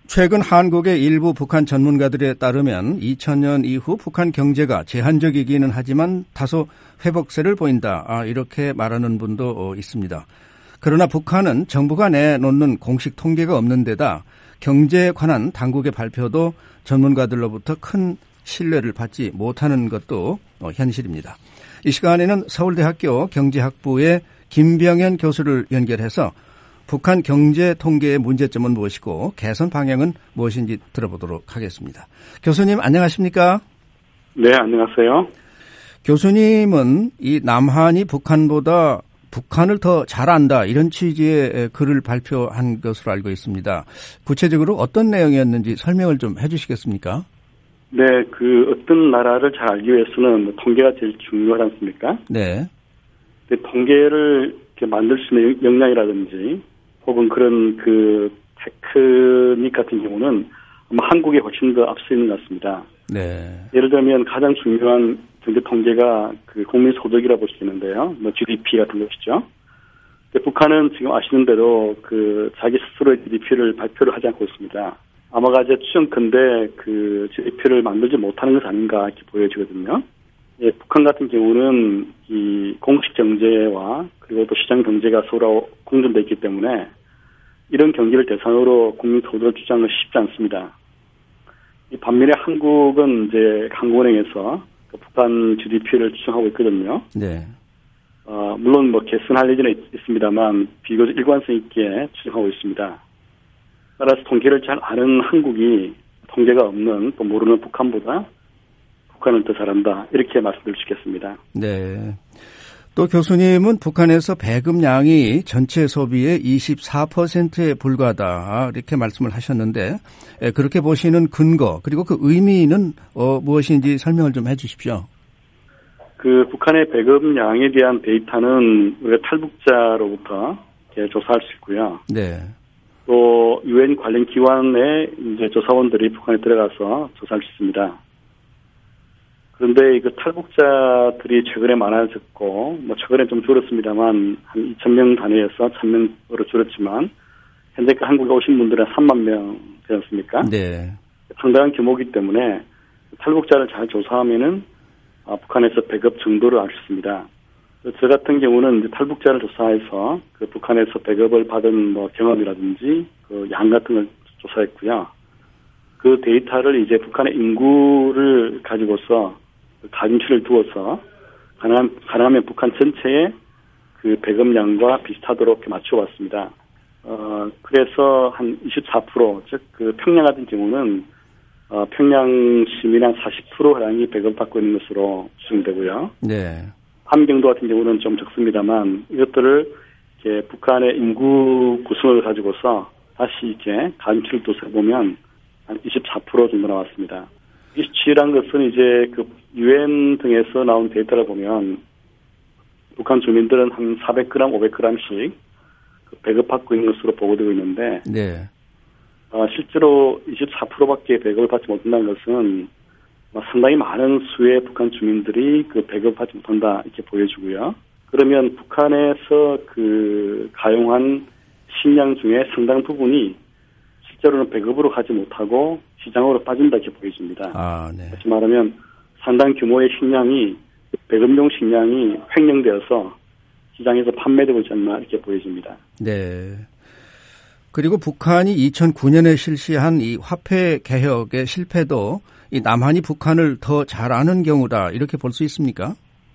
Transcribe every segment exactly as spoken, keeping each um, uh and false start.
최근 한국의 일부 북한 전문가들에 따르면 이천 년 이후 북한 경제가 제한적이기는 하지만 다소 회복세를 보인다. 아, 이렇게 말하는 분도 있습니다. 그러나 북한은 정부가 내놓는 공식 통계가 없는 데다 경제에 관한 당국의 발표도 전문가들로부터 큰 신뢰를 받지 못하는 것도 현실입니다. 이 시간에는 서울대학교 경제학부의 김병현 교수를 연결해서 북한 경제 통계의 문제점은 무엇이고 개선 방향은 무엇인지 들어보도록 하겠습니다. 교수님 안녕하십니까? 네, 안녕하세요. 교수님은 이 남한이 북한보다 북한을 더 잘 안다 이런 취지의 글을 발표한 것으로 알고 있습니다. 구체적으로 어떤 내용이었는지 설명을 좀 해주시겠습니까? 네, 그 어떤 나라를 잘 알기 위해서는 통계가 제일 중요하지 않습니까? 네. 통계를 이렇게 만들 수 있는 역량이라든지 혹은 그런 그 테크닉 같은 경우는 아마 한국에 훨씬 더 앞서 있는 것 같습니다. 네. 예를 들면 가장 중요한 경제 통계가 그 국민 소득이라 볼 수 있는데요. 뭐 지디피 같은 것이죠. 북한은 지금 아시는 대로 그 자기 스스로의 지디피를 발표를 하지 않고 있습니다. 아마가 이제 추정컨대 그 지디피를 만들지 못하는 것 아닌가 이렇게 보여지거든요. 예, 북한 같은 경우는 이 공식 경제와 그리고 또 시장 경제가 서로 공존되어 있기 때문에 이런 경기를 대상으로 국민 소득을 주장은 쉽지 않습니다. 이 반면에 한국은 이제 한국은행에서 그 북한 지디피를 추정하고 있거든요. 네. 어, 물론 뭐 개선할 예정은 있습니다만 비교적 일관성 있게 추정하고 있습니다. 따라서 통계를 잘 아는 한국이 통계가 없는 또 모르는 북한보다 북한은 더 잘한다. 이렇게 말씀드릴 수 있겠습니다. 네. 또 교수님은 북한에서 배급량이 전체 소비의 이십사 퍼센트에 불과하다. 이렇게 말씀을 하셨는데 그렇게 보시는 근거 그리고 그 의미는 어, 무엇인지 설명을 좀 해 주십시오. 그 북한의 배급량에 대한 데이터는 우리가 탈북자로부터 조사할 수 있고요. 네. 또 유엔 관련 기관의 이제 조사원들이 북한에 들어가서 조사할 수 있습니다. 그런데 그 탈북자들이 최근에 많아졌고, 뭐 최근에 좀 줄었습니다만 한 이천 명 단위에서 천 명으로 줄었지만 현재까지 한국에 오신 분들은 삼만 명 되지 않습니까? 네. 상당한 규모이기 때문에 탈북자를 잘 조사하면은 아, 북한에서 배급 정도를 알 수 있습니다. 저 같은 경우는 이제 탈북자를 조사해서 그 북한에서 배급을 받은 뭐 경험이라든지 그 양 같은 걸 조사했고요. 그 데이터를 이제 북한의 인구를 가지고서 가중치를 두어서 가능한, 가능하면 북한 전체의 그 배급량과 비슷하도록 이렇게 맞춰봤습니다. 어, 그래서 한 이십사 퍼센트, 즉, 그 평양 같은 경우는 어, 평양 시민 한 사십 퍼센트가량이 배급받고 있는 것으로 추정되고요. 네. 함경도 같은 경우는 좀 적습니다만 이것들을 이렇게 북한의 인구 구성을 가지고서 다시 이렇게 가중치를 둬서 보면 한 이십사 퍼센트 정도 나왔습니다. 이십칠이라는 것은 이제 그 유엔 등에서 나온 데이터를 보면 북한 주민들은 한 사백 그램, 오백 그램씩 배급받고 있는 것으로 보고되고 있는데 네. 어, 실제로 이십사 퍼센트밖에 배급을 받지 못한다는 것은 상당히 많은 수의 북한 주민들이 그 배급을 받지 못한다 이렇게 보여주고요. 그러면 북한에서 그 가용한 식량 중에 상당 부분이 실제로는 배급으로 가지 못하고 시장으로 빠진다 이렇게 보여집니다. 아, 네. 다시 말하면 상당 규모의 식량이 배급용 식량이 횡령되어서 시장에서 판매되고 있지 않나 이렇게 보여집니다. 네. 그리고 북한이 이천구 년에 실시한 이 화폐 개혁의 실패도 이 남한이 북한을 더 잘 아는 경우다 이렇게 볼 수 있습니까?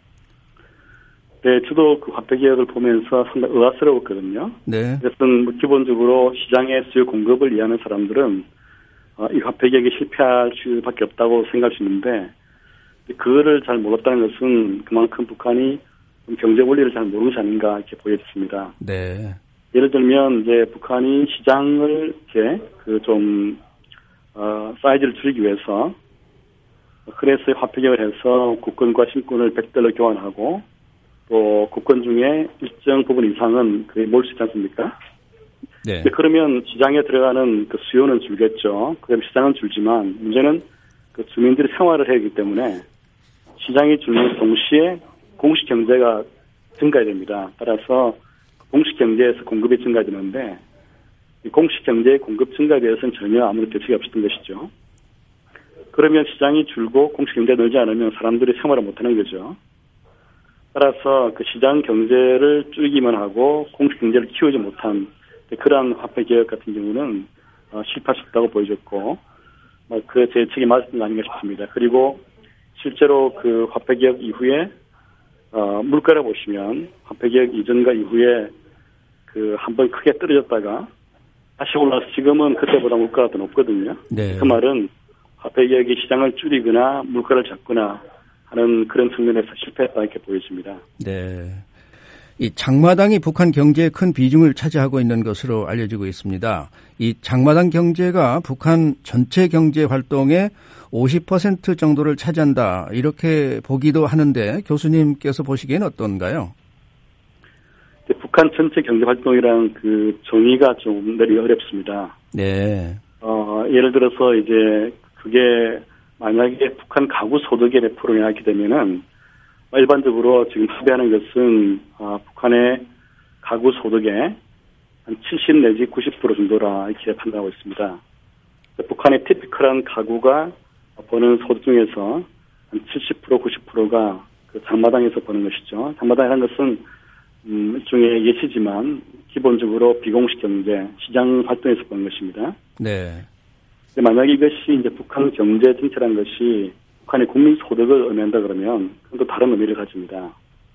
네, 저도 그 화폐 개혁을 보면서 상당히 의아스러웠거든요. 네. 그래서 기본적으로 시장의 수요 공급을 이해하는 사람들은 어, 이 화폐 개혁이 실패할 수밖에 없다고 생각할 수 있는데 그거를 잘 몰랐다는 것은 그만큼 북한이 경제 원리를 잘 모르는 것이 아닌가 이렇게 보여졌습니다. 네. 예를 들면 이제 북한이 시장을 이렇게 그 좀 어, 사이즈를 줄이기 위해서 그래서 화폐 개혁을 해서 국권과 신권을 백 달러 교환하고 또 국권 중에 일정 부분 이상은 그게 몰 수 있지 않습니까? 네. 그러면 시장에 들어가는 그 수요는 줄겠죠. 그럼 시장은 줄지만 문제는 그 주민들이 생활을 해야 하기 때문에 시장이 줄는 동시에 공식 경제가 증가해야 됩니다. 따라서 공식 경제에서 공급이 증가되는데 공식 경제의 공급 증가에 대해서는 전혀 아무런 대책이 없었던 것이죠. 그러면 시장이 줄고 공식 경제가 늘지 않으면 사람들이 생활을 못하는 거죠. 따라서 그 시장 경제를 줄이기만 하고 공식 경제를 키우지 못한 그러한 화폐 개혁 같은 경우는 어, 실패할 수 없다고 보여졌고, 어, 그 대책이 맞았던 거 아닌가 싶습니다. 그리고 실제로 그 화폐 개혁 이후에 어, 물가를 보시면 화폐 개혁 이전과 이후에 그 한번 크게 떨어졌다가 다시 올라서 지금은 그때보다 물가가 더 높거든요. 네. 그 말은 화폐 개혁이 시장을 줄이거나 물가를 잡거나 하는 그런 측면에서 실패했다 이렇게 보여집니다. 네. 이 장마당이 북한 경제에 큰 비중을 차지하고 있는 것으로 알려지고 있습니다. 이 장마당 경제가 북한 전체 경제 활동의 오십 퍼센트 정도를 차지한다 이렇게 보기도 하는데 교수님께서 보시기엔 어떤가요? 북한 전체 경제 활동이란 그 정의가 좀 내리 어렵습니다. 네. 어, 예를 들어서 이제 그게 만약에 북한 가구 소득의 몇 프로에 하게 되면은 일반적으로 지금 합의하는 것은 어, 북한의 가구 소득의 한 칠십 내지 구십 퍼센트 정도라 이렇게 판단하고 있습니다. 북한의 티피컬한 가구가 버는 소득 중에서 한 칠십 퍼센트, 구십 퍼센트가 그 장마당에서 버는 것이죠. 장마당이라는 것은 음, 일종의 예시지만 기본적으로 비공식 경제, 시장 활동에서 버는 것입니다. 네. 만약에 이것이 이제 북한 경제 전체라는 것이 북한의 국민 소득을 의미한다 그러면 그건 또 다른 의미를 가집니다.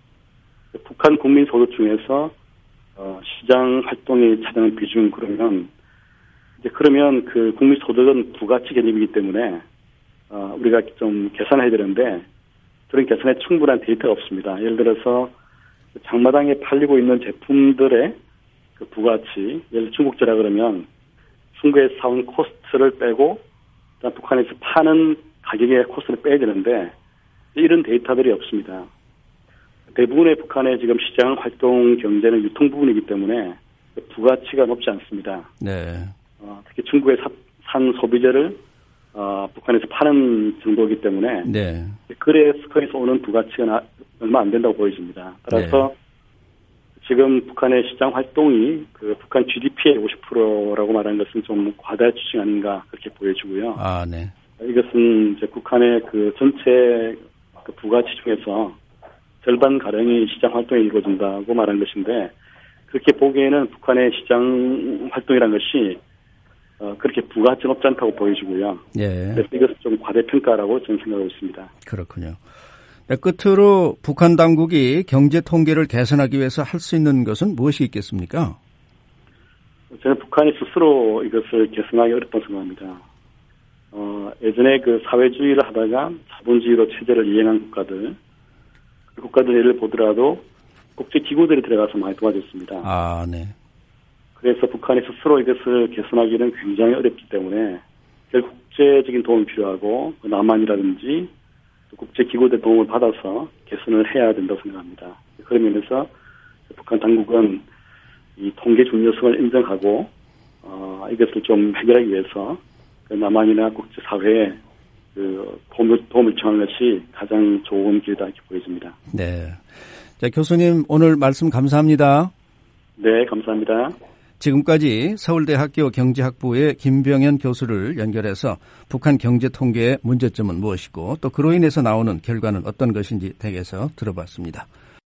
북한 국민 소득 중에서 어, 시장 활동이 차지하는 비중 그러면 이제 그러면 그 국민 소득은 부가치 개념이기 때문에 어, 우리가 좀 계산해야 되는데 그런 계산에 충분한 데이터가 없습니다. 예를 들어서 장마당에 팔리고 있는 제품들의 그 부가치, 예를 들어 중국제라 그러면 중국에서 사온 코스트를 빼고 북한에서 파는 가격의 코스트를 빼야 되는데 이런 데이터들이 없습니다. 대부분의 북한의 지금 시장 활동 경제는 유통 부분이기 때문에 부가치가 높지 않습니다. 네. 어, 특히 중국에 사, 산 소비재를 어, 북한에서 파는 정도이기 때문에 네. 거래에서 오는 부가치가 얼마 안 된다고 보여집니다. 따라서 네. 지금 북한의 시장 활동이 그 북한 지디피의 오십 퍼센트라고 말하는 것은 좀 과다 추정 아닌가 그렇게 보여지고요. 아, 네. 이것은 이제 북한의 그 전체 그 부가치 중에서 절반 가량이 시장 활동에 이루어진다고 말한 것인데 그렇게 보기에는 북한의 시장 활동이라는 것이 어, 그렇게 부가치 높지 않다고 보여지고요. 예. 그래서 이것은 좀 과대평가라고 저는 생각하고 있습니다. 그렇군요. 네, 끝으로 북한 당국이 경제 통계를 개선하기 위해서 할 수 있는 것은 무엇이 있겠습니까? 저는 북한이 스스로 이것을 개선하기 어렵다고 생각합니다. 어, 예전에 그 사회주의를 하다가 자본주의로 체제를 이행한 국가들, 그 국가들 예를 보더라도 국제기구들이 들어가서 많이 도와줬습니다. 아, 네. 그래서 북한이 스스로 이것을 개선하기는 굉장히 어렵기 때문에 결국 국제적인 도움이 필요하고 남한이라든지 국제기구들의 도움을 받아서 개선을 해야 된다고 생각합니다. 그런 면에서 북한 당국은 이 통계 중요성을 인정하고 어, 이것을 좀 해결하기 위해서 그 남한이나 국제사회에 그 도움을, 도움을 청하는 것이 가장 좋은 길이다 이렇게 보여집니다. 네. 자, 교수님 오늘 말씀 감사합니다. 네, 감사합니다. 지금까지 서울대학교 경제학부의 김병현 교수를 연결해서 북한 경제 통계의 문제점은 무엇이고 또 그로 인해서 나오는 결과는 어떤 것인지 댁에서 들어봤습니다.